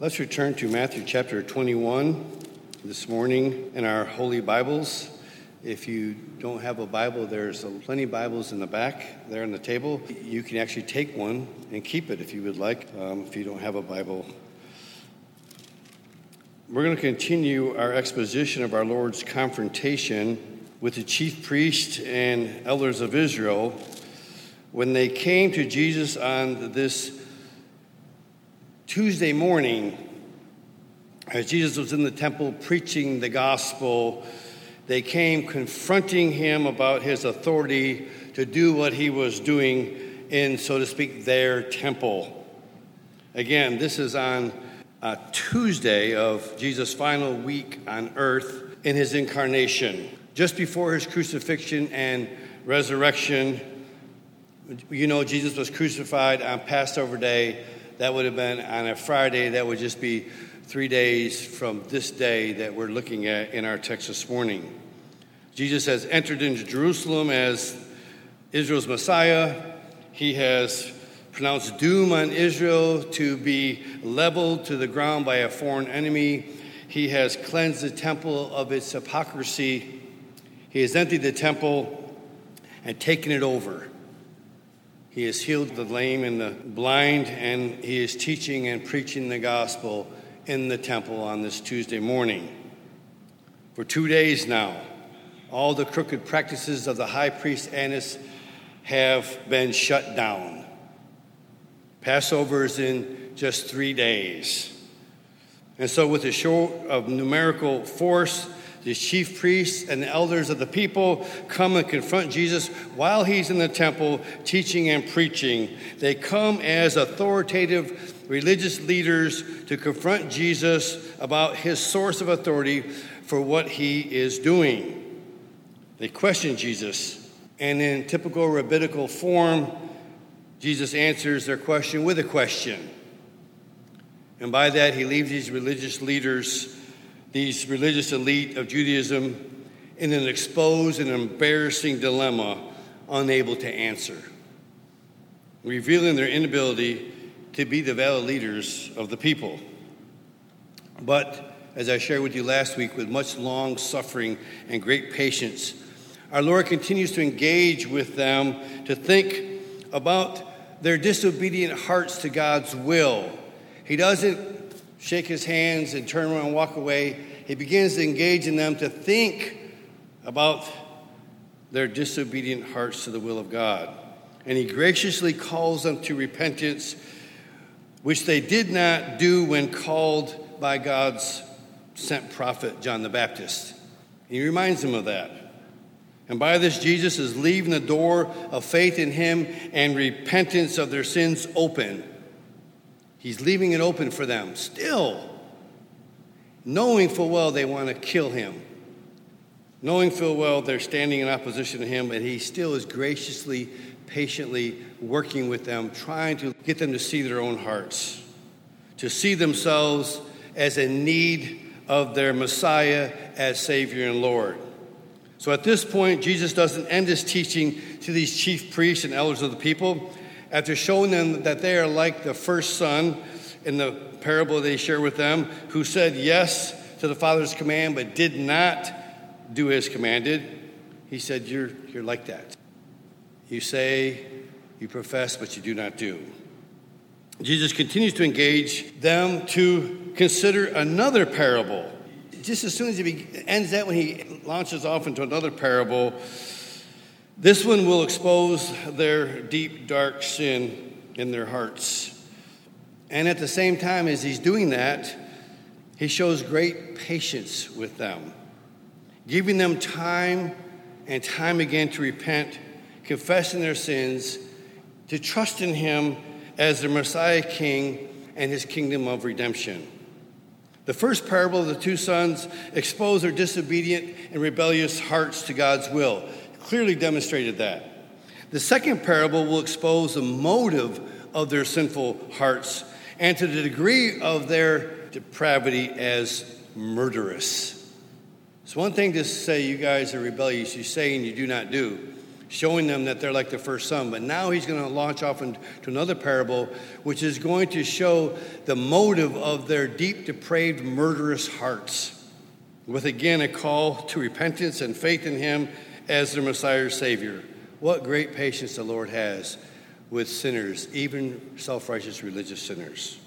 Let's return to Matthew chapter 21 this morning in our Holy Bibles. If you don't have a Bible, there's plenty of Bibles in the back there on the table. You can actually take one and keep it if you would like, if you don't have a Bible. We're going to continue our exposition of our Lord's confrontation with the chief priests and elders of Israel when they came to Jesus on this Tuesday morning, as Jesus was in the temple preaching the gospel. They came confronting him about his authority to do what he was doing in, so to speak, their temple. Again, this is on a Tuesday of Jesus' final week on earth in his incarnation. Just before his crucifixion and resurrection, you know, Jesus was crucified on Passover Day. That would have been on a Friday. That would just be 3 days from this day that we're looking at in our text this morning. Jesus has entered into Jerusalem as Israel's Messiah. He has pronounced doom on Israel to be leveled to the ground by a foreign enemy. He has cleansed the temple of its hypocrisy. He has emptied the temple and taken it over. He has healed the lame and the blind, and he is teaching and preaching the gospel in the temple on this Tuesday morning. For 2 days now, all the crooked practices of the high priest Annas have been shut down. Passover is in just 3 days. And so with a show of numerical force, the chief priests and the elders of the people come and confront Jesus while he's in the temple teaching and preaching. They come as authoritative religious leaders to confront Jesus about his source of authority for what he is doing. They question Jesus, and in typical rabbinical form, Jesus answers their question with a question. And by that, he leaves these religious leaders, these religious elite of Judaism, in an exposed and embarrassing dilemma, unable to answer, revealing their inability to be the valid leaders of the people. But, as I shared with you last week, with much long suffering and great patience, our Lord continues to engage with them to think about their disobedient hearts to God's will. He doesn't shake his hands and turn around and walk away. He begins to engage in them to think about their disobedient hearts to the will of God. And he graciously calls them to repentance, which they did not do when called by God's sent prophet, John the Baptist. He reminds them of that. And by this, Jesus is leaving the door of faith in him and repentance of their sins open. He's leaving it open for them, still, knowing full well they want to kill him, knowing full well they're standing in opposition to him, but he still is graciously, patiently working with them, trying to get them to see their own hearts, to see themselves as in need of their Messiah as Savior and Lord. So at this point, Jesus doesn't end his teaching to these chief priests and elders of the people. After showing them that they are like the first son in the parable they share with them, who said yes to the Father's command but did not do as commanded, he said, you're like that. You say, you profess, but you do not do. Jesus continues to engage them to consider another parable. Just as soon as he ends that, when he launches off into another parable, this one will expose their deep, dark sin in their hearts. And at the same time as he's doing that, he shows great patience with them, giving them time and time again to repent, confessing their sins, to trust in him as their Messiah King and his kingdom of redemption. The first parable of the two sons exposed their disobedient and rebellious hearts to God's will. Clearly demonstrated that. The second parable will expose the motive of their sinful hearts and to the degree of their depravity as murderous. It's one thing to say you guys are rebellious, you say and you do not do. showing them that they're like the first son. But now he's going to launch off into another parable, which is going to show the motive of their deep, depraved, murderous hearts, with again a call to repentance and faith in him as their Messiah or Savior. What great patience the Lord has with sinners, even self-righteous religious sinners.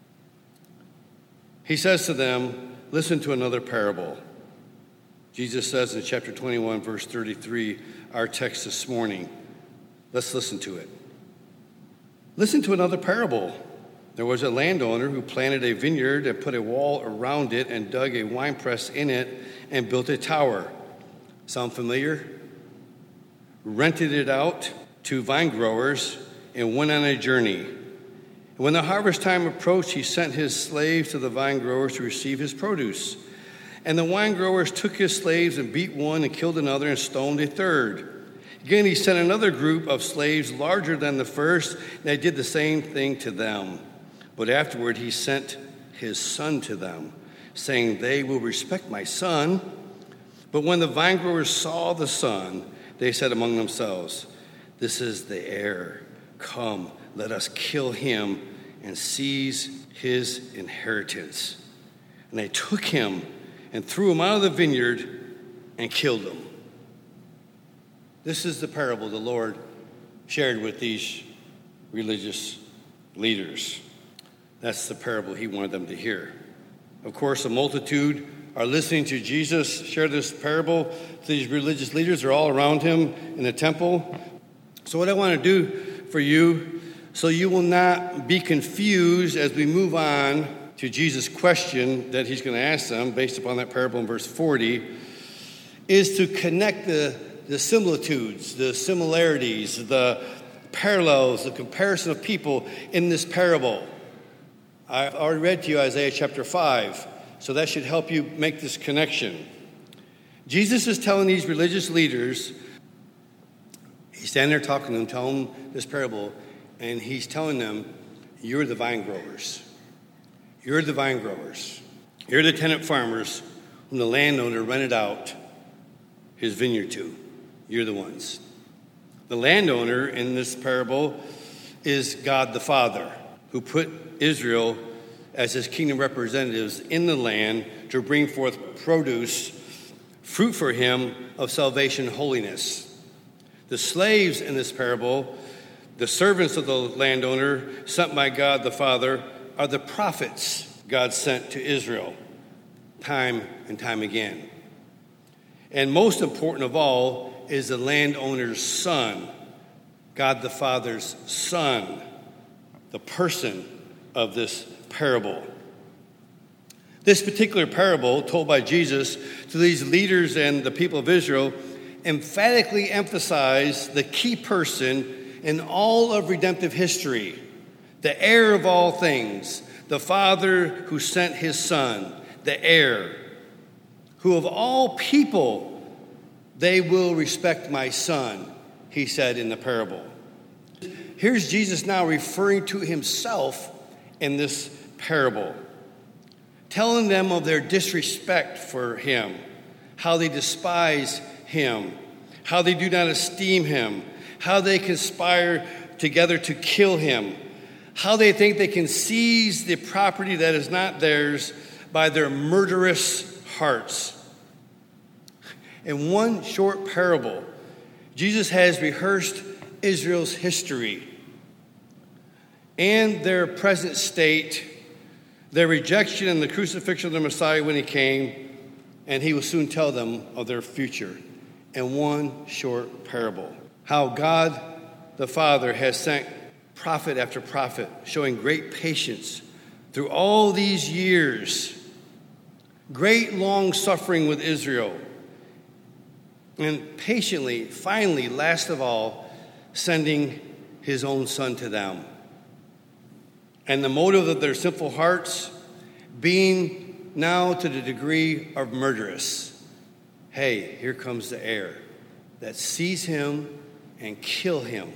He says to them, listen to another parable. Jesus says in chapter 21, verse 33, our text this morning. Let's listen to it. Listen to another parable. There was a landowner who planted a vineyard and put a wall around it and dug a winepress in it and built a tower. Sound familiar? Rented it out to vine growers and went on a journey. When the harvest time approached, he sent his slaves to the vine growers to receive his produce. And the wine growers took his slaves and beat one and killed another and stoned a third. Again, he sent another group of slaves larger than the first, and they did the same thing to them. But afterward, he sent his son to them, saying, they will respect my son. But when the vine growers saw the son, they said among themselves, this is the heir. Come, let us kill him and seize his inheritance. And they took him and threw him out of the vineyard and killed him. This is the parable the Lord shared with these religious leaders. That's the parable he wanted them to hear. Of course, a multitude are listening to Jesus share this parable to these religious leaders. They're all around him in the temple. So what I want to do for you, so you will not be confused as we move on to Jesus' question that he's going to ask them based upon that parable in verse 40, is to connect the similitudes, the similarities, the parallels, the comparison of people in this parable. I've already read to you Isaiah chapter 5, so that should help you make this connection. Jesus is telling these religious leaders, he's standing there talking to them, telling them this parable, and he's telling them, you're the vine growers. You're the vine growers. You're the tenant farmers whom the landowner rented out his vineyard to. You're the ones. The landowner in this parable is God the Father, who put Israel as his kingdom representatives in the land to bring forth produce, fruit for him of salvation and holiness. The slaves in this parable, the servants of the landowner sent by God the Father, are the prophets God sent to Israel time and time again. And most important of all is the landowner's son, God the Father's son, the person of this parable. This particular parable told by Jesus to these leaders and the people of Israel emphatically emphasized the key person in all of redemptive history, the heir of all things, the Father who sent his Son, the heir, who of all people they will respect my son, he said in the parable. Here's Jesus now referring to himself in this parable, telling them of their disrespect for him, how they despise him, how they do not esteem him, how they conspire together to kill him, how they think they can seize the property that is not theirs by their murderous hearts. In one short parable, Jesus has rehearsed Israel's history and their present state, their rejection and the crucifixion of the Messiah when he came, and he will soon tell them of their future in one short parable. How God the Father has sent prophet after prophet, showing great patience through all these years, great long suffering with Israel, and patiently, finally, last of all, sending his own son to them. And the motive of their sinful hearts being now to the degree of murderous. Hey, here comes the heir that seize him and kill him.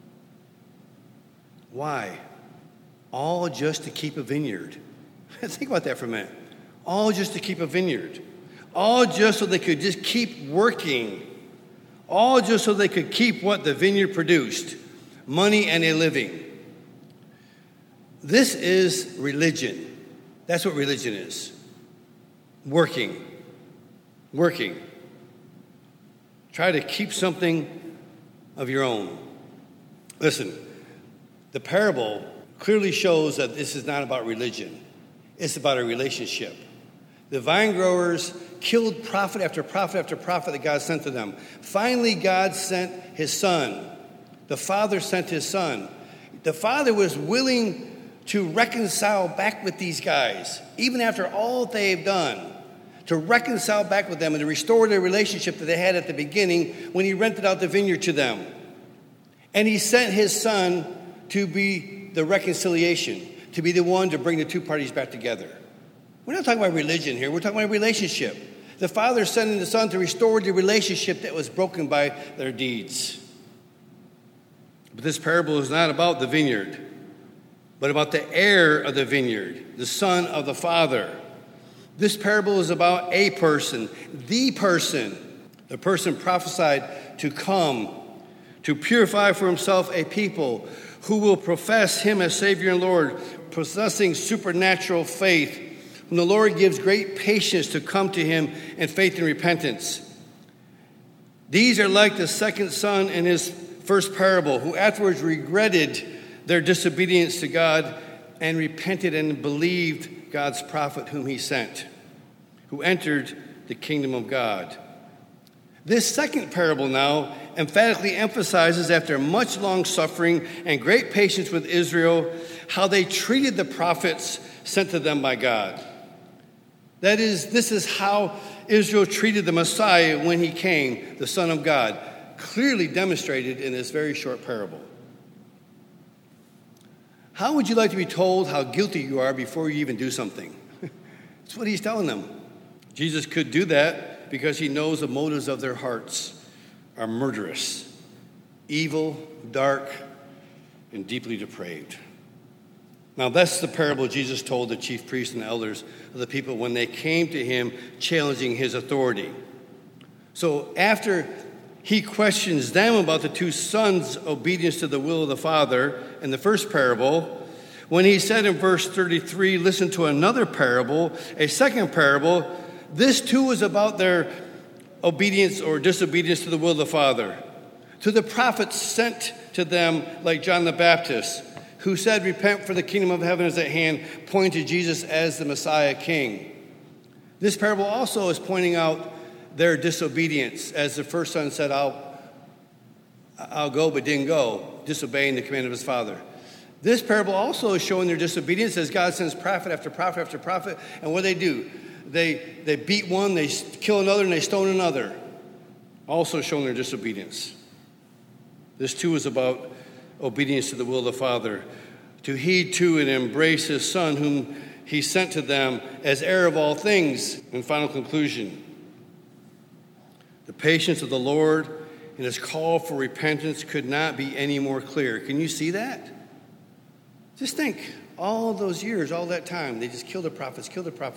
Why? All just to keep a vineyard. Think about that for a minute. All just to keep a vineyard. All just so they could just keep working. all just so they could keep what the vineyard produced, money and a living. This is religion. That's what religion is. Working. Try to keep something of your own. Listen, the parable clearly shows that this is not about religion. It's about a relationship. The vine growers killed prophet after prophet after prophet that God sent to them. Finally, God sent his son. The Father sent his son. The Father was willing to reconcile back with these guys, even after all they've done, to reconcile back with them and to restore their relationship that they had at the beginning when he rented out the vineyard to them. And he sent his son to be the reconciliation, to be the one to bring the two parties back together. We're not talking about religion here. We're talking about a relationship. The Father sending the Son to restore the relationship that was broken by their deeds. But this parable is not about the vineyard, but about the heir of the vineyard, the Son of the Father. This parable is about a person, the person prophesied to come, to purify for himself a people who will profess him as Savior and Lord, possessing supernatural faith, when the Lord gives great patience to come to him in faith and repentance. These are like the second son in his first parable, who afterwards regretted their disobedience to God and repented and believed God's prophet whom he sent, who entered the kingdom of God. This second parable now emphatically emphasizes, after much long suffering and great patience with Israel, how they treated the prophets sent to them by God. That is, this is how Israel treated the Messiah when he came, the Son of God, clearly demonstrated in this very short parable. How would you like to be told how guilty you are before you even do something? That's what he's telling them. Jesus could do that because he knows the motives of their hearts are murderous, evil, dark, and deeply depraved. Now, that's the parable Jesus told the chief priests and elders of the people when they came to him challenging his authority. So after he questions them about the two sons' obedience to the will of the Father in the first parable, when he said in verse 33, listen to another parable, a second parable, this too was about their obedience or disobedience to the will of the Father, to the prophets sent to them like John the Baptist, who said, repent, for the kingdom of heaven is at hand, pointing to Jesus as the Messiah King. This parable also is pointing out their disobedience, as the first son said, I'll go, but didn't go, disobeying the command of his father. This parable also is showing their disobedience, as God sends prophet after prophet after prophet, and what do? They beat one, they kill another, and they stone another, also showing their disobedience. This too is about obedience to the will of the Father, to heed to and embrace his Son, whom he sent to them as heir of all things. In final conclusion, the patience of the Lord and his call for repentance could not be any more clear. Can you see that? Just think, all those years, all that time, they just killed the prophets.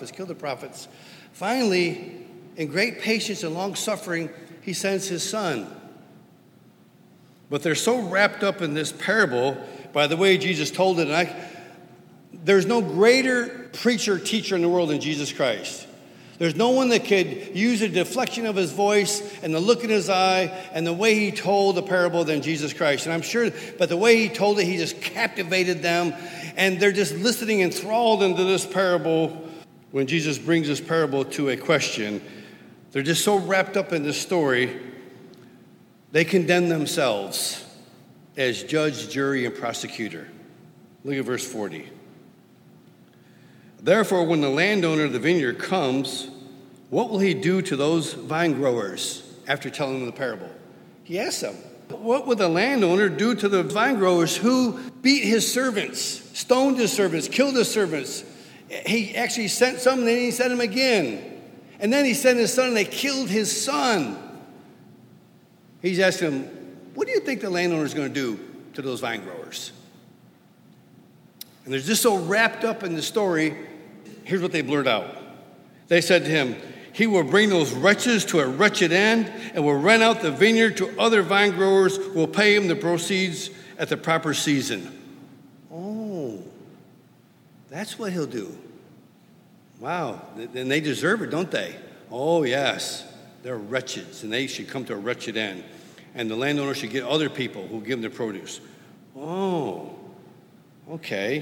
Finally, in great patience and long suffering, he sends his Son. But they're so wrapped up in this parable by the way Jesus told it. And there's no greater preacher, teacher in the world than Jesus Christ. There's no one that could use a deflection of his voice and the look in his eye and the way he told the parable than Jesus Christ. And I'm sure, but the way he told it, he just captivated them. And they're just listening enthralled into this parable. When Jesus brings this parable to a question, they're just so wrapped up in this story, they condemn themselves as judge, jury, and prosecutor. Look at verse 40. Therefore, when the landowner of the vineyard comes, what will he do to those vine growers after telling them the parable? He asks them, what would the landowner do to the vine growers who beat his servants, stoned his servants, killed his servants? He actually sent some, and then he sent them again. And then he sent his son, and they killed his son. He's asking them, what do you think the landowner is going to do to those vine growers? And they're just so wrapped up in the story, here's what they blurt out. They said to him, He will bring those wretches to a wretched end and will rent out the vineyard to other vine growers who will pay him the proceeds at the proper season. Oh, that's what he'll do. Wow, and they deserve it, don't they? Oh, yes, they're wretches, and they should come to a wretched end. And the landowner should get other people who give them the produce. Oh, okay.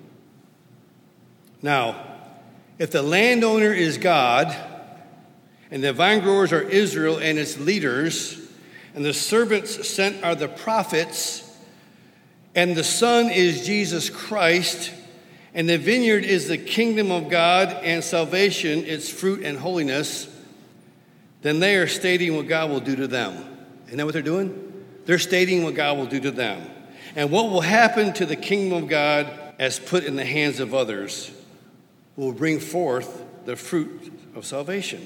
Now, if the landowner is God, and the vine growers are Israel and its leaders, and the servants sent are the prophets, and the Son is Jesus Christ, and the vineyard is the kingdom of God and salvation, its fruit and holiness, then they are stating what God will do to them. Isn't that what they're doing? They're stating what God will do to them. And what will happen to the kingdom of God as put in the hands of others will bring forth the fruit of salvation.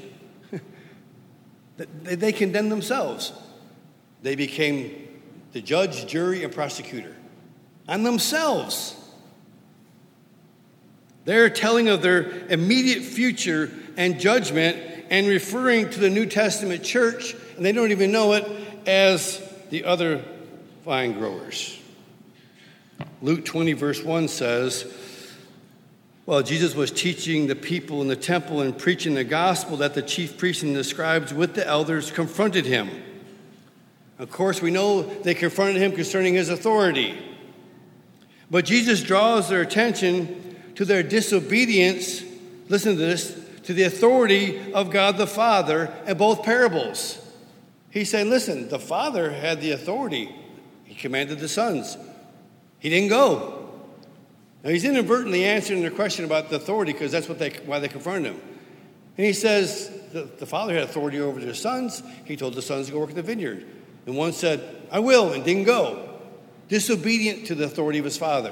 They condemned themselves. They became the judge, jury, and prosecutor on themselves. They're telling of their immediate future and judgment and referring to the New Testament church, and they don't even know it, as the other vine growers. Luke 20, verse 1 says, while Jesus was teaching the people in the temple and preaching the gospel, that the chief priests and the scribes with the elders confronted him. Of course, we know they confronted him concerning his authority. But Jesus draws their attention to their disobedience, listen to this, to the authority of God the Father in both parables. He said, listen, the Father had the authority. He commanded the sons. He didn't go. Now, he's inadvertently answering their question about the authority because that's why they confronted him. And he says the Father had authority over their sons. He told the sons to go work in the vineyard. And one said, I will, and didn't go. Disobedient to the authority of his Father.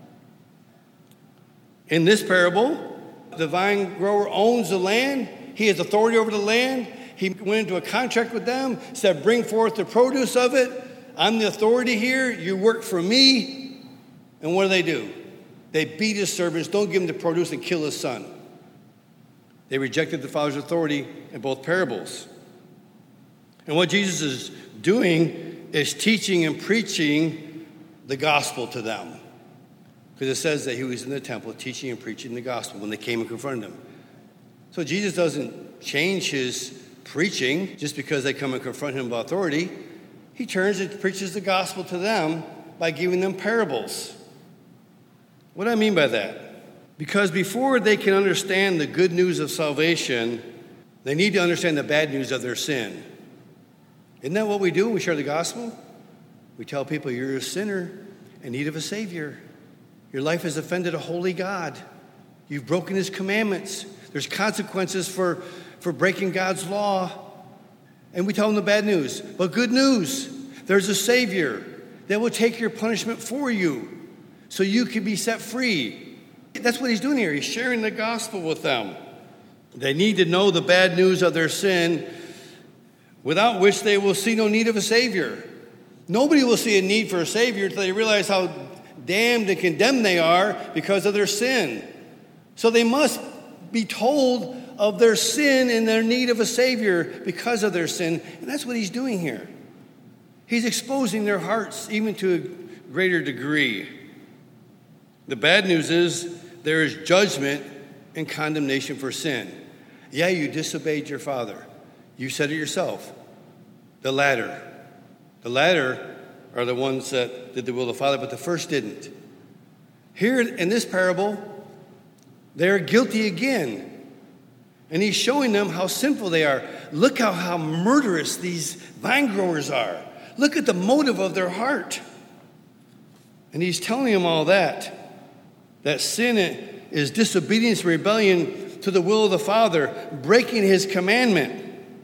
In this parable, the vine grower owns the land. He has authority over the land. He went into a contract with them, said, bring forth the produce of it. I'm the authority here. You work for me. And what do? They beat his servants, don't give him the produce, and kill his son. They rejected the Father's authority in both parables. And what Jesus is doing is teaching and preaching the gospel to them. Because it says that he was in the temple teaching and preaching the gospel when they came and confronted him. So Jesus doesn't change his preaching just because they come and confront him about authority. He turns and preaches the gospel to them by giving them parables. What do I mean by that? Because before they can understand the good news of salvation, they need to understand the bad news of their sin. Isn't that what we do when we share the gospel? We tell people you're a sinner in need of a Savior. Your life has offended a holy God. You've broken his commandments. There's consequences for breaking God's law. And we tell them the bad news. But good news, there's a Savior that will take your punishment for you so you can be set free. That's what he's doing here. He's sharing the gospel with them. They need to know the bad news of their sin, without which they will see no need of a Savior. Nobody will see a need for a Savior until they realize how damned and condemned they are because of their sin. So they must be told of their sin and their need of a Savior because of their sin. And that's what he's doing here. He's exposing their hearts even to a greater degree. The bad news is there is judgment and condemnation for sin. Yeah, you disobeyed your father. You said it yourself. The latter are the ones that did the will of the Father, but the first didn't. Here in this parable, they're guilty again. And he's showing them how sinful they are. Look how murderous these vine growers are. Look at the motive of their heart. And he's telling them all that sin is disobedience, rebellion to the will of the Father, breaking his commandment.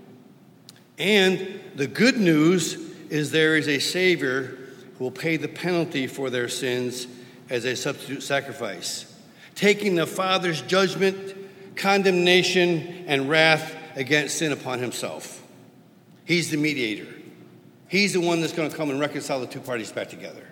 And the good news is there is a Savior who will pay the penalty for their sins as a substitute sacrifice, taking the Father's judgment, condemnation, and wrath against sin upon himself. He's the mediator. He's the one that's going to come and reconcile the two parties back together.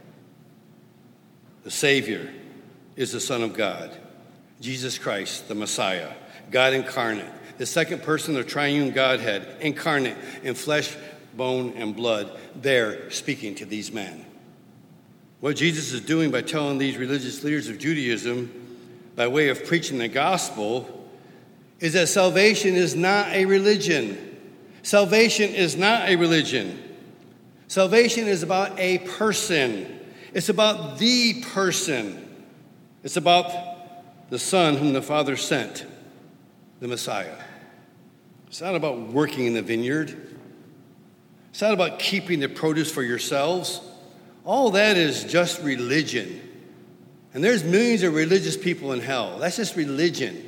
The Savior is the Son of God, Jesus Christ, the Messiah, God incarnate, the second person of the triune Godhead, incarnate in flesh, bone, and blood, there speaking to these men. What Jesus is doing by telling these religious leaders of Judaism, by way of preaching the gospel, is that salvation is not a religion. Salvation is not a religion. Salvation is about a person. It's about the person. It's about the Son whom the Father sent, the Messiah. It's not about working in the vineyard. It's not about keeping the produce for yourselves. All that is just religion. And there's millions of religious people in hell. That's just religion.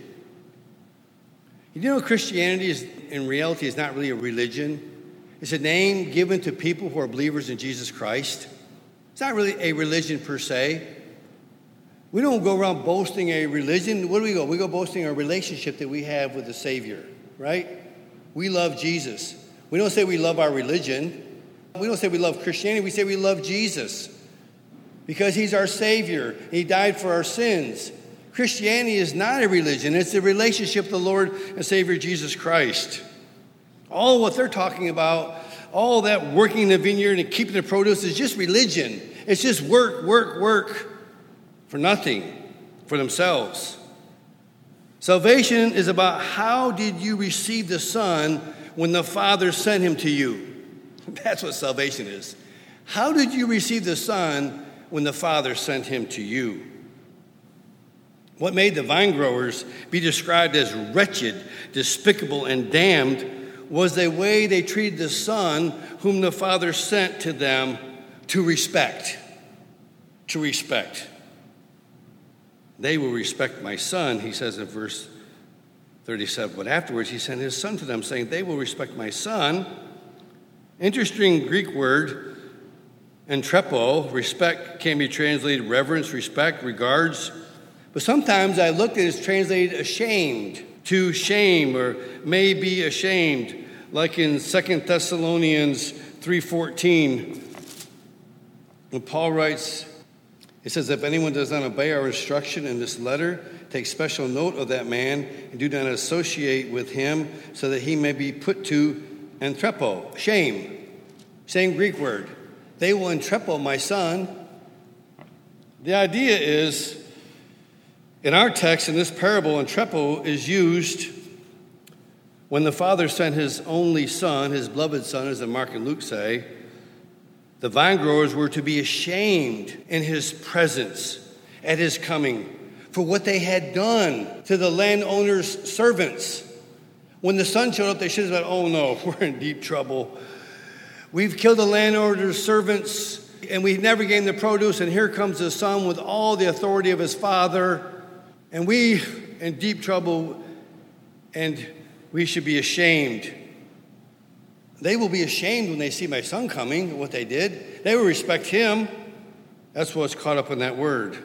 You know, Christianity is, in reality, is not really a religion. It's a name given to people who are believers in Jesus Christ. It's not really a religion per se. We don't go around boasting a religion. Where do we go? We go boasting our relationship that we have with the Savior, right? We love Jesus. We don't say we love our religion. We don't say we love Christianity. We say we love Jesus because he's our Savior. He died for our sins. Christianity is not a religion. It's a relationship with the Lord and Savior Jesus Christ. All what they're talking about, all that working in the vineyard and keeping the produce is just religion. It's just work, work, work for nothing, for themselves. Salvation is about how did you receive the Son when the Father sent him to you. That's what salvation is. How did you receive the Son when the Father sent him to you? What made the vine growers be described as wretched, despicable, and damned was the way they treated the Son whom the Father sent to them to respect. To respect. They will respect my Son, he says in verse 37. But afterwards he sent his Son to them, saying, they will respect my Son. Interesting Greek word, entrepo, respect can be translated reverence, respect, regards. But sometimes I looked at it as translated ashamed, to shame, or may be ashamed, like in 2 Thessalonians 3:14. When Paul writes, it says, if anyone does not obey our instruction in this letter, take special note of that man and do not associate with him so that he may be put to entrepo, shame. Same Greek word. They will entrepo my Son. The idea is, in our text, in this parable, entrepo is used when the Father sent his only Son, his beloved Son, as Mark and Luke say. The vine growers were to be ashamed in his presence at his coming for what they had done to the landowner's servants. When the Son showed up, they should have said, oh no, we're in deep trouble. We've killed the landowner's servants and we never gave them the produce, and here comes the Son with all the authority of his Father. And we in deep trouble, and we should be ashamed. They will be ashamed when they see my Son coming, what they did. They will respect him. That's what's caught up in that word.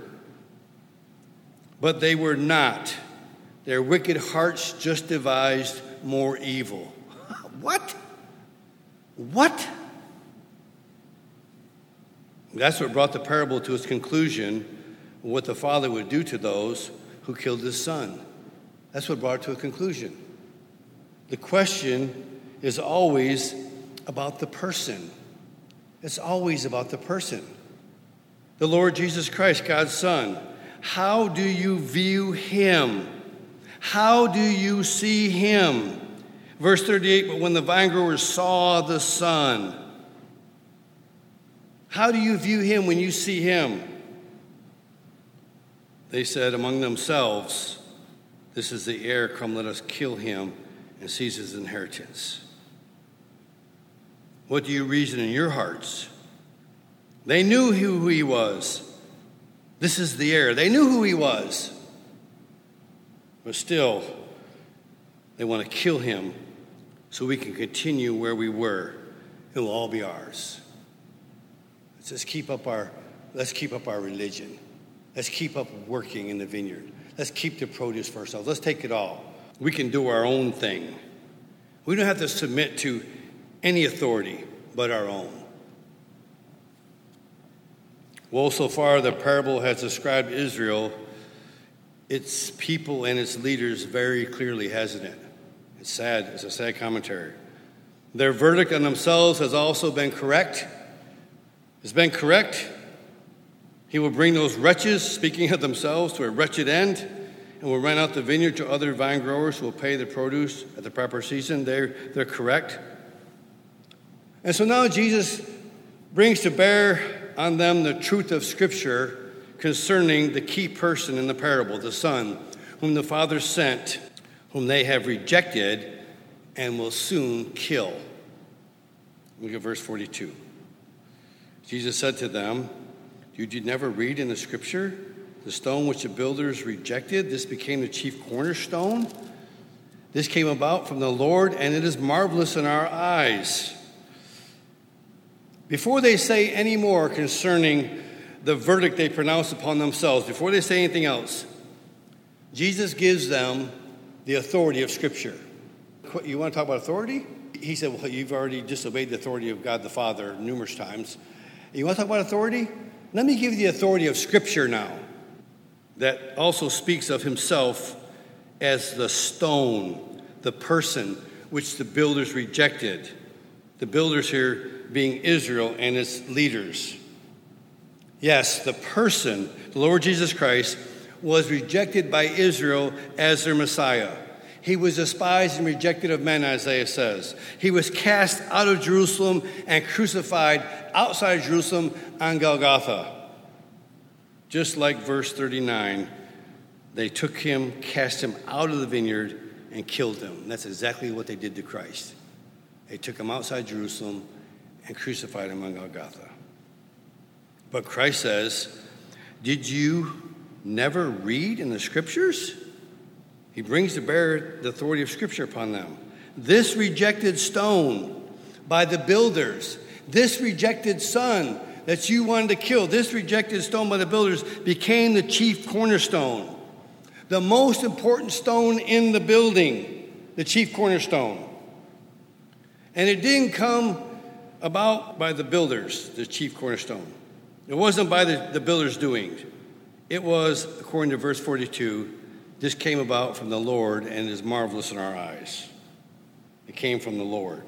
But they were not. Their wicked hearts just devised more evil. What? What? That's what brought the parable to its conclusion, what the Father would do to those who killed his Son. That's what brought it to a conclusion. The question is always about the person. It's always about the person. The Lord Jesus Christ, God's Son. How do you view him? How do you see him? Verse 38, but when the vinegrowers saw the Son. How do you view him when you see him? They said among themselves, this is the heir, come let us kill him and seize his inheritance. What do you reason in your hearts? They knew who he was. This is the heir. They knew who he was. But still, they want to kill him so we can continue where we were. It will all be ours. Let's keep up our religion. Let's keep up working in the vineyard. Let's keep the produce for ourselves. Let's take it all. We can do our own thing. We don't have to submit to any authority but our own. Well, so far the parable has described Israel, its people and its leaders very clearly, hasn't it? It's sad. It's a sad commentary. Their verdict on themselves has also been correct. It's been correct. He will bring those wretches, speaking of themselves, to a wretched end, and will rent out the vineyard to other vine growers who will pay the produce at the proper season. They're correct. And so now Jesus brings to bear on them the truth of Scripture concerning the key person in the parable, the Son, whom the Father sent, whom they have rejected and will soon kill. Look at verse 42. Jesus said to them, "Did you never read in the Scripture, the stone which the builders rejected, this became the chief cornerstone? This came about from the Lord, and it is marvelous in our eyes." Before they say any more concerning the verdict they pronounce upon themselves, before they say anything else, Jesus gives them the authority of Scripture. You want to talk about authority? He said, well, you've already disobeyed the authority of God the Father numerous times. You want to talk about authority? Let me give you the authority of Scripture now, that also speaks of himself as the stone, the person which the builders rejected. The builders here being Israel and its leaders. Yes, the person, the Lord Jesus Christ, was rejected by Israel as their Messiah. He was despised and rejected of men, Isaiah says. He was cast out of Jerusalem and crucified outside Jerusalem on Golgotha. Just like verse 39, they took him, cast him out of the vineyard, and killed him. And that's exactly what they did to Christ. They took him outside Jerusalem and crucified him on Golgotha. But Christ says, did you never read in the Scriptures? He brings to bear the authority of Scripture upon them. This rejected stone by the builders, this rejected son that you wanted to kill, this rejected stone by the builders became the chief cornerstone. The most important stone in the building, the chief cornerstone. And it didn't come about by the builders, the chief cornerstone. It wasn't by the builders' doing. It was, according to verse 42, this came about from the Lord and is marvelous in our eyes. It came from the Lord.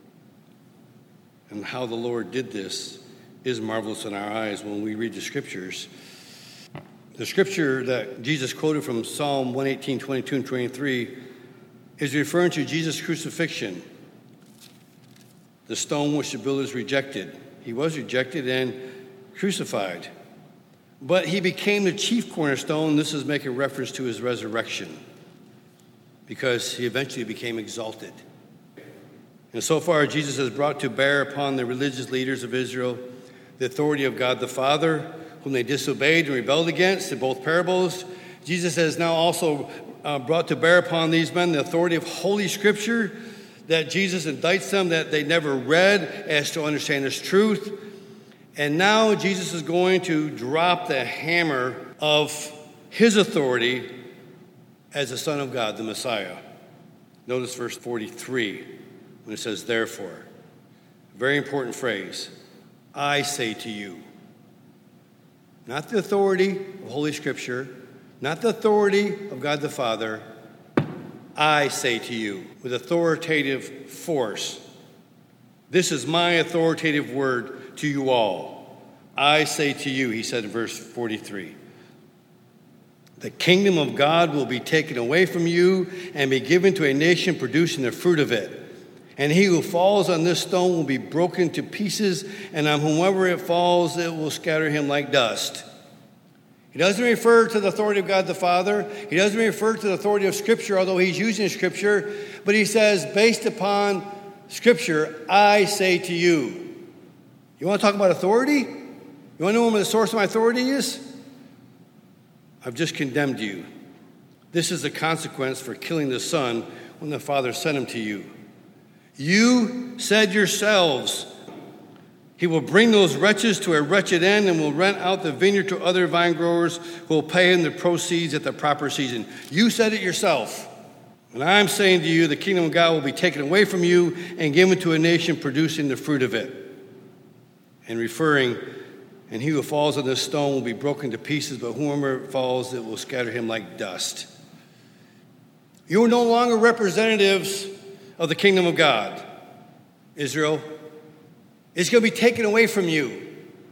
And how the Lord did this is marvelous in our eyes when we read the Scriptures. The Scripture that Jesus quoted from Psalm 118, 22, and 23 is referring to Jesus' crucifixion, the stone which the builders rejected. He was rejected and crucified. But he became the chief cornerstone. This is making reference to his resurrection because he eventually became exalted. And so far, Jesus has brought to bear upon the religious leaders of Israel the authority of God the Father, whom they disobeyed and rebelled against in both parables. Jesus has now also brought to bear upon these men the authority of Holy Scripture, that Jesus indicts them that they never read as to understand this truth. And now Jesus is going to drop the hammer of his authority as the Son of God, the Messiah. Notice verse 43 when it says, therefore. Very important phrase. I say to you. Not the authority of Holy Scripture, not the authority of God the Father. I say to you with authoritative force. This is my authoritative word to you all. I say to you, he said in verse 43, the kingdom of God will be taken away from you and be given to a nation producing the fruit of it. And he who falls on this stone will be broken to pieces, and on whomever it falls, it will scatter him like dust. He doesn't refer to the authority of God the Father. He doesn't refer to the authority of Scripture, although he's using Scripture. But he says, based upon Scripture, I say to you. You want to talk about authority? You want to know where the source of my authority is? I've just condemned you. This is the consequence for killing the Son when the Father sent him to you. You said yourselves, he will bring those wretches to a wretched end and will rent out the vineyard to other vine growers who will pay him the proceeds at the proper season. You said it yourself. And I'm saying to you, the kingdom of God will be taken away from you and given to a nation producing the fruit of it. And referring, and he who falls on this stone will be broken to pieces, but whoever falls, it will scatter him like dust. You are no longer representatives of the kingdom of God, Israel. It's going to be taken away from you.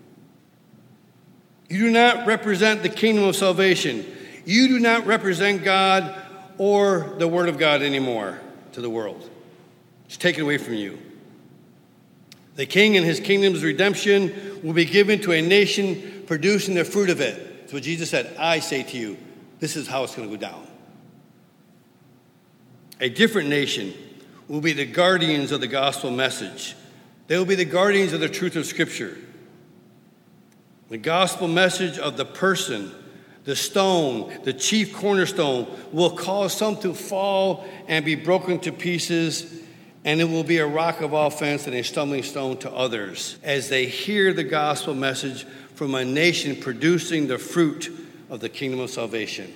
You do not represent the kingdom of salvation. You do not represent God or the word of God anymore to the world. It's taken away from you. The king and his kingdom's redemption will be given to a nation producing the fruit of it. That's what Jesus said. I say to you, this is how it's going to go down. A different nation will be the guardians of the gospel message. They will be the guardians of the truth of Scripture. The gospel message of the person, the stone, the chief cornerstone, will cause some to fall and be broken to pieces, and it will be a rock of offense and a stumbling stone to others as they hear the gospel message from a nation producing the fruit of the kingdom of salvation.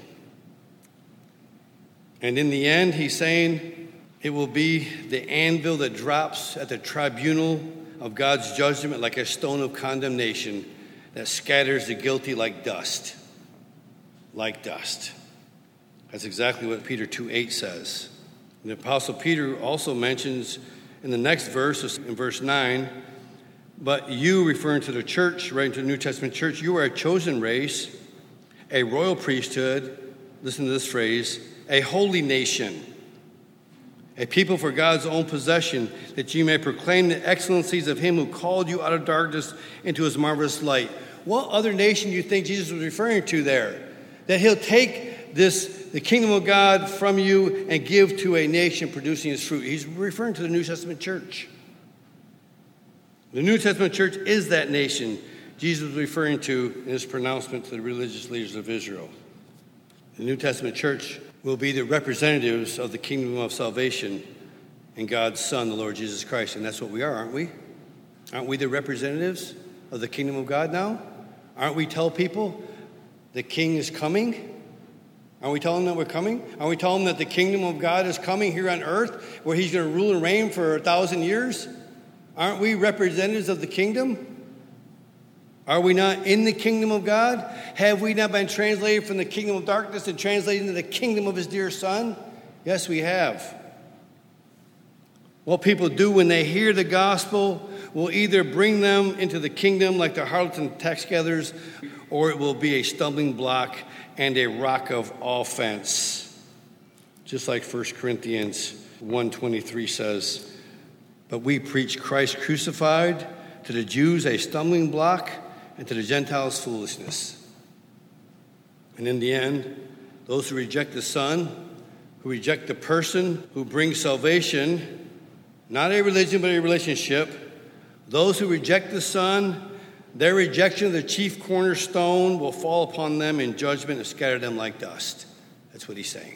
And in the end, he's saying, it will be the anvil that drops at the tribunal of God's judgment like a stone of condemnation that scatters the guilty like dust. Like dust. That's exactly what Peter 2:8 says. And the Apostle Peter also mentions in the next verse, in verse 9, but you, referring to the church, writing to the New Testament church, you are a chosen race, a royal priesthood, listen to this phrase, a holy nation, a people for God's own possession, that you may proclaim the excellencies of him who called you out of darkness into his marvelous light. What other nation do you think Jesus was referring to there? That he'll take the kingdom of God from you and give to a nation producing his fruit. He's referring to the New Testament church. The New Testament church is that nation Jesus was referring to in his pronouncement to the religious leaders of Israel. The New Testament church will be the representatives of the kingdom of salvation and God's Son, the Lord Jesus Christ. And that's what we are, aren't we? Aren't we the representatives of the kingdom of God now? Aren't we tell people the king is coming? Aren't we telling them that we're coming? Aren't we telling them that the kingdom of God is coming here on earth where he's going to rule and reign for 1,000 years? Aren't we representatives of the kingdom? Are we not in the kingdom of God? Have we not been translated from the kingdom of darkness and translated into the kingdom of his dear Son? Yes, we have. What people do when they hear the gospel will either bring them into the kingdom like the harlots and tax gatherers, or it will be a stumbling block and a rock of offense. Just like 1 Corinthians 1:23 says, but we preach Christ crucified, to the Jews a stumbling block, and to the Gentiles foolishness. And in the end, those who reject the Son, who reject the person who brings salvation, not a religion but a relationship, those who reject the Son, their rejection of the chief cornerstone will fall upon them in judgment and scatter them like dust. That's what he's saying.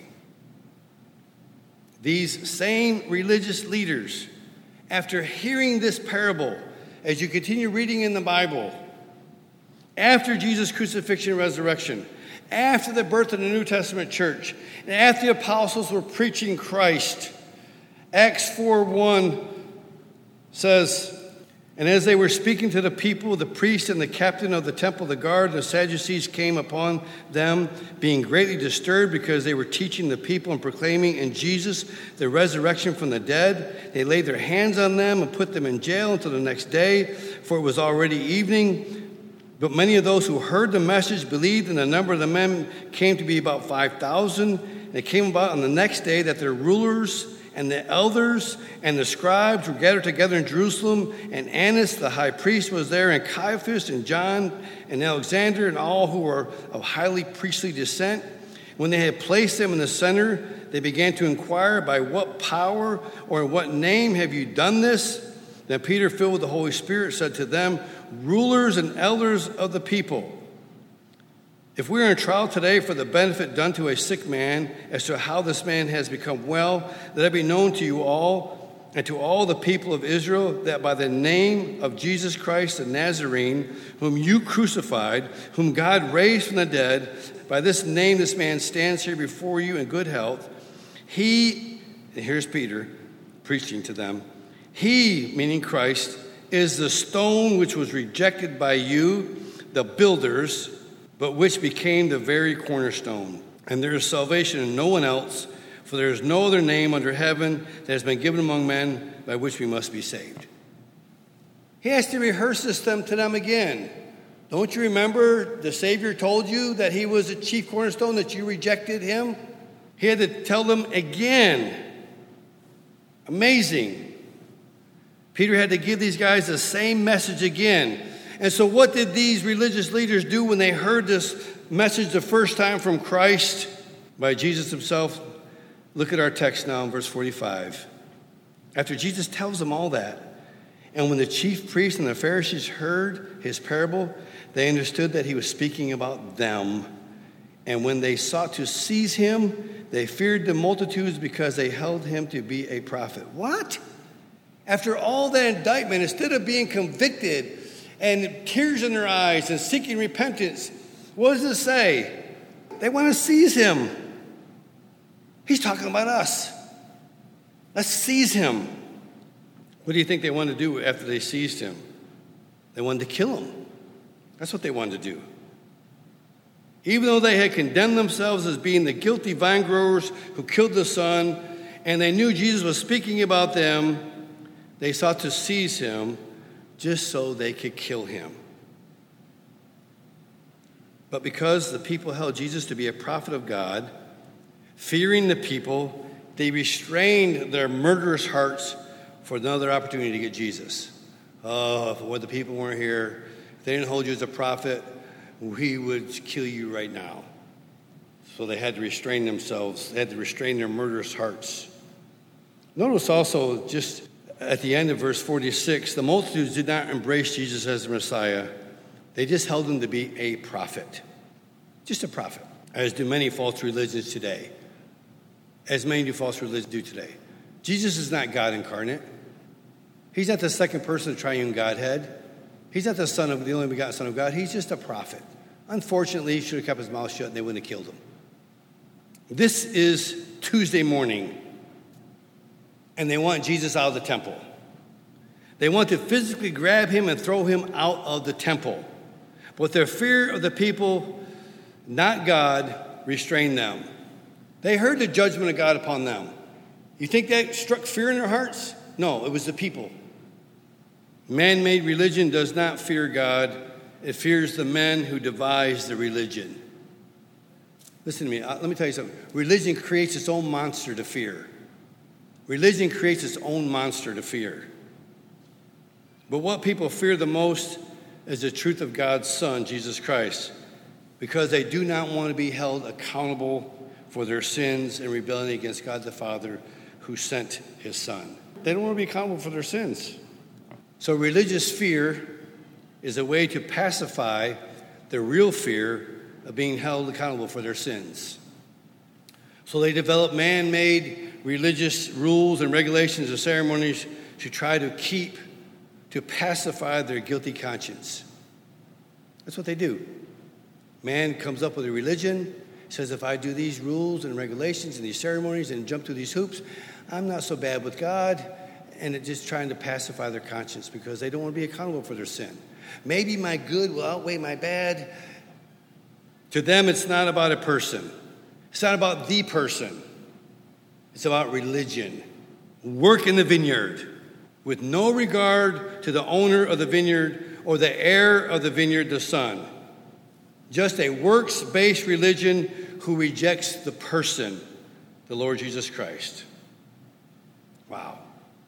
These same religious leaders, after hearing this parable, as you continue reading in the Bible, after Jesus' crucifixion and resurrection, after the birth of the New Testament church, and after the apostles were preaching Christ, Acts 4:1 says, and as they were speaking to the people, the priest and the captain of the temple, the guard, and the Sadducees came upon them, being greatly disturbed because they were teaching the people and proclaiming in Jesus the resurrection from the dead. They laid their hands on them and put them in jail until the next day, for it was already evening. But many of those who heard the message believed, and the number of the men came to be about 5,000. And it came about on the next day that their rulers and the elders and the scribes were gathered together in Jerusalem, and Annas the high priest was there, and Caiaphas and John and Alexander and all who were of highly priestly descent. When they had placed them in the center, they began to inquire, by what power or in what name have you done this? Then Peter, filled with the Holy Spirit, said to them, rulers and elders of the people, if we are in trial today for the benefit done to a sick man as to how this man has become well, let it be known to you all and to all the people of Israel that by the name of Jesus Christ the Nazarene, whom you crucified, whom God raised from the dead, by this name this man stands here before you in good health. He, and here's Peter preaching to them, he, meaning Christ, is the stone which was rejected by you, the builders, but which became the very cornerstone. And there is salvation in no one else, for there is no other name under heaven that has been given among men by which we must be saved. He has to rehearse this to them again. Don't you remember the Savior told you that he was the chief cornerstone, that you rejected him? He had to tell them again. Amazing. Peter had to give these guys the same message again. And so what did these religious leaders do when they heard this message the first time from Christ by Jesus himself? Look at our text now in verse 45. After Jesus tells them all that, and when the chief priests and the Pharisees heard his parable, they understood that he was speaking about them. And when they sought to seize him, they feared the multitudes because they held him to be a prophet. What? After all that indictment, instead of being convicted and tears in their eyes and seeking repentance, what does it say? They want to seize him. He's talking about us. Let's seize him. What do you think they wanted to do after they seized him? They wanted to kill him. That's what they wanted to do. Even though they had condemned themselves as being the guilty vine growers who killed the son, and they knew Jesus was speaking about them, they sought to seize him just so they could kill him. But because the people held Jesus to be a prophet of God, fearing the people, they restrained their murderous hearts for another opportunity to get Jesus. Oh, if the people weren't here, if they didn't hold you as a prophet, we would kill you right now. So they had to restrain themselves. They had to restrain their murderous hearts. Notice also, just at the end of verse 46, the multitudes did not embrace Jesus as the Messiah. They just held him to be a prophet. Just a prophet, as do many false religions today. As many do false religions do today. Jesus is not God incarnate. He's not the second person of the triune Godhead. He's not the only begotten Son of God. He's just a prophet. Unfortunately, he should have kept his mouth shut and they wouldn't have killed him. This is Tuesday morning, and they want Jesus out of the temple. They want to physically grab him and throw him out of the temple. But their fear of the people, not God, restrained them. They heard the judgment of God upon them. You think that struck fear in their hearts? No, it was the people. Man-made religion does not fear God. It fears the men who devise the religion. Listen to me. Let me tell you something. Religion creates its own monster to fear. Religion creates its own monster to fear. But what people fear the most is the truth of God's Son, Jesus Christ, because they do not want to be held accountable for their sins and rebellion against God the Father who sent his Son. They don't want to be accountable for their sins. So religious fear is a way to pacify the real fear of being held accountable for their sins. So they develop man-made religious rules and regulations and ceremonies to try to pacify their guilty conscience. That's what they do. Man comes up with a religion, says if I do these rules and regulations and these ceremonies and jump through these hoops, I'm not so bad with God, and it's just trying to pacify their conscience because they don't want to be accountable for their sin. Maybe my good will outweigh my bad. To them, it's not about a person. It's not about the person. It's about religion. Work in the vineyard with no regard to the owner of the vineyard or the heir of the vineyard, the son. Just a works-based religion who rejects the person, the Lord Jesus Christ. Wow.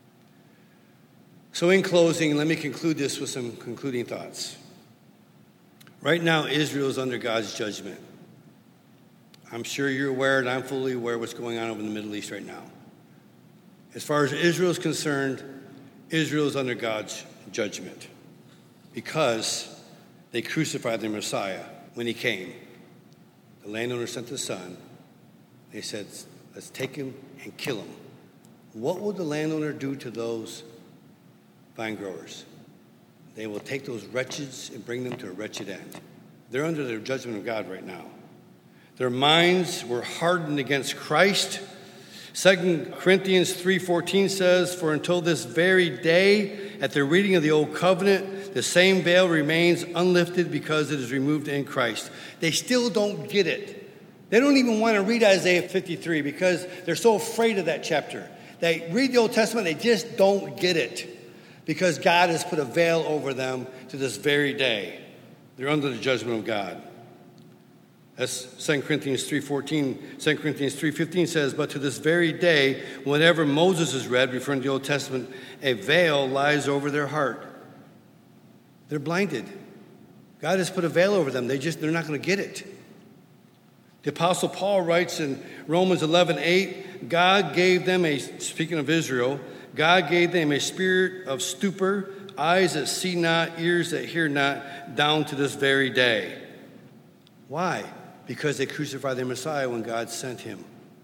So in closing, let me conclude this with some concluding thoughts. Right now, Israel is under God's judgment. I'm sure you're aware, and I'm fully aware of what's going on over in the Middle East right now. As far as Israel is concerned, Israel is under God's judgment because they crucified their Messiah when he came. The landowner sent the son. They said, let's take him and kill him. What will the landowner do to those vine growers? They will take those wretches and bring them to a wretched end. They're under the judgment of God right now. Their minds were hardened against Christ. 2 Corinthians 3:14 says, for until this very day, at the reading of the Old Covenant, the same veil remains unlifted because it is removed in Christ. They still don't get it. They don't even want to read Isaiah 53 because they're so afraid of that chapter. They read the Old Testament, they just don't get it because God has put a veil over them to this very day. They're under the judgment of God. That's 2 Corinthians 3:14. 2 Corinthians 3:15 says, but to this very day, whenever Moses is read, referring to the Old Testament, a veil lies over their heart. They're blinded. God has put a veil over them. They're not going to get it. The Apostle Paul writes in Romans 11:8, God gave them speaking of Israel, God gave them a spirit of stupor, eyes that see not, ears that hear not, down to this very day. Why? Because they crucified their Messiah when God sent him.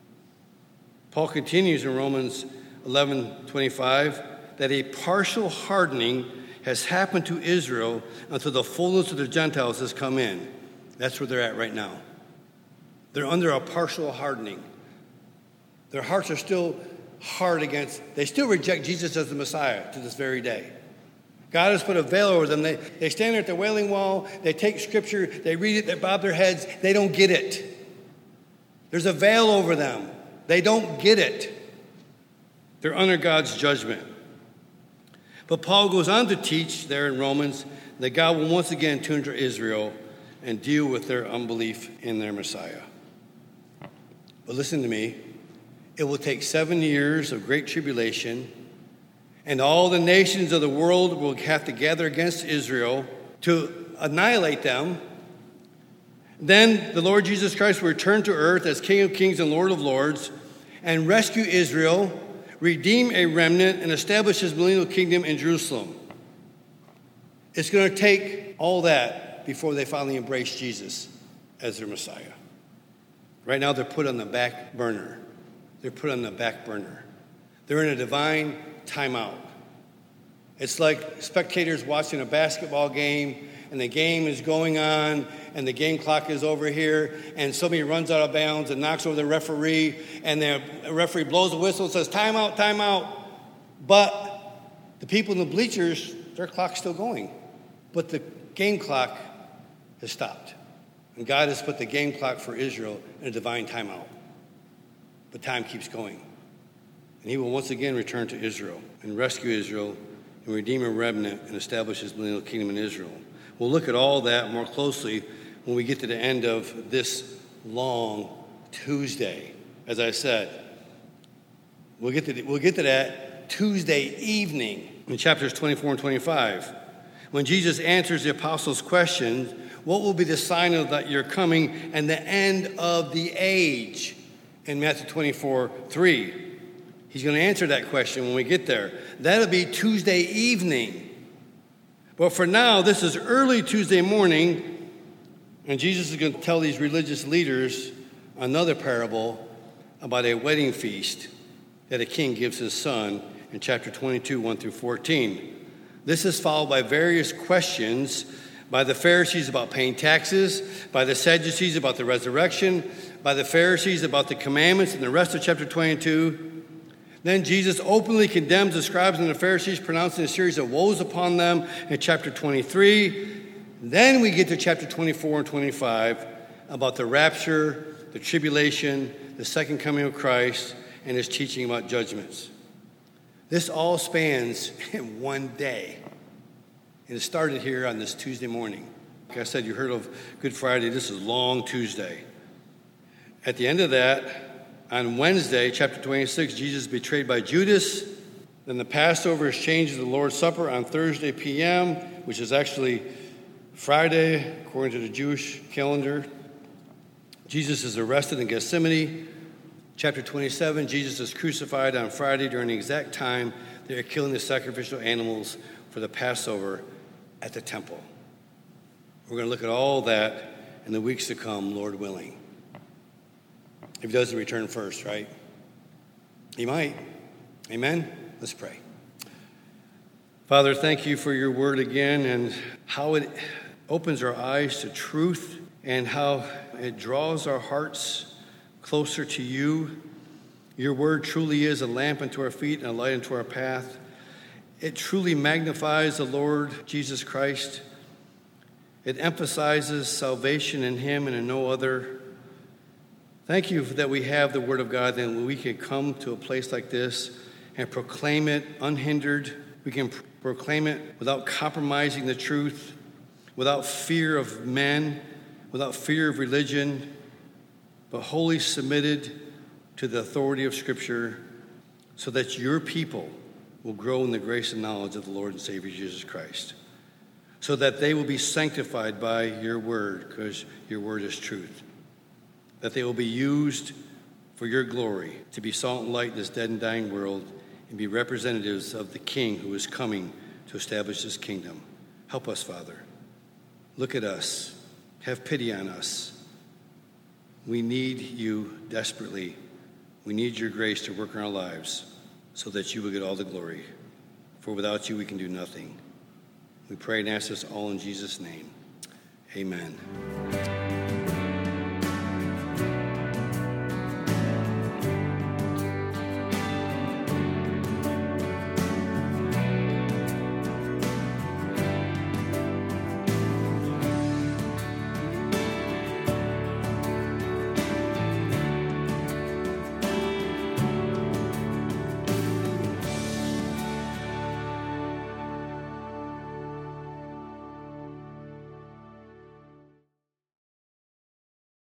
Paul continues in Romans 11:25 that a partial hardening has happened to Israel until the fullness of the Gentiles has come in. That's where they're at right now. They're under a partial hardening. Their hearts are still hard they still reject Jesus as the Messiah to this very day. God has put a veil over them. They stand there at the Wailing Wall. They take Scripture. They read it. They bob their heads. They don't get it. There's a veil over them. They don't get it. They're under God's judgment. But Paul goes on to teach there in Romans that God will once again turn to Israel and deal with their unbelief in their Messiah. But listen to me. It will take 7 years of great tribulation, and all the nations of the world will have to gather against Israel to annihilate them. Then the Lord Jesus Christ will return to earth as King of Kings and Lord of Lords and rescue Israel, redeem a remnant, and establish his millennial kingdom in Jerusalem. It's going to take all that before they finally embrace Jesus as their Messiah. Right now, they're put on the back burner. They're put on the back burner. They're in a divine timeout. It's like spectators watching a basketball game, and the game is going on, and the game clock is over here, and somebody runs out of bounds and knocks over the referee, and the referee blows the whistle and says, timeout, timeout. But the people in the bleachers, their clock's still going. But the game clock has stopped. And God has put the game clock for Israel in a divine timeout. But time keeps going. And he will once again return to Israel and rescue Israel and redeem a remnant and establish his millennial kingdom in Israel. We'll look at all that more closely when we get to the end of this long Tuesday. As I said, we'll get to that Tuesday evening in chapters 24 and 25. When Jesus answers the apostles' questions, what will be the sign of that you're coming and the end of the age? In Matthew 24:3. He's going to answer that question when we get there. That'll be Tuesday evening. But for now, this is early Tuesday morning, and Jesus is going to tell these religious leaders another parable about a wedding feast that a king gives his son in chapter 22, 1 through 14. This is followed by various questions by the Pharisees about paying taxes, by the Sadducees about the resurrection, by the Pharisees about the commandments in the rest of chapter 22. Then Jesus openly condemns the scribes and the Pharisees, pronouncing a series of woes upon them in chapter 23. Then we get to chapter 24 and 25 about the rapture, the tribulation, the second coming of Christ, and his teaching about judgments. This all spans in one day. And it started here on this Tuesday morning. Like I said, you heard of Good Friday. This is Long Tuesday. At the end of that, on Wednesday, chapter 26, Jesus is betrayed by Judas. Then the Passover is changed to the Lord's Supper on Thursday p.m., which is actually Friday, according to the Jewish calendar. Jesus is arrested in Gethsemane. Chapter 27, Jesus is crucified on Friday during the exact time they are killing the sacrificial animals for the Passover at the temple. We're going to look at all that in the weeks to come, Lord willing. If he doesn't return first, right? He might. Amen? Let's pray. Father, thank you for your word again and how it opens our eyes to truth and how it draws our hearts closer to you. Your word truly is a lamp unto our feet and a light unto our path. It truly magnifies the Lord Jesus Christ. It emphasizes salvation in him and in no other. Thank you that we have the Word of God, and we can come to a place like this and proclaim it unhindered. We can proclaim it without compromising the truth, without fear of men, without fear of religion, but wholly submitted to the authority of Scripture, so that your people will grow in the grace and knowledge of the Lord and Savior Jesus Christ, so that they will be sanctified by your word, because your word is truth, that they will be used for your glory, to be salt and light in this dead and dying world, and be representatives of the King who is coming to establish his kingdom. Help us, Father. Look at us. Have pity on us. We need you desperately. We need your grace to work in our lives so that you will get all the glory. For without you, we can do nothing. We pray and ask this all in Jesus' name. Amen.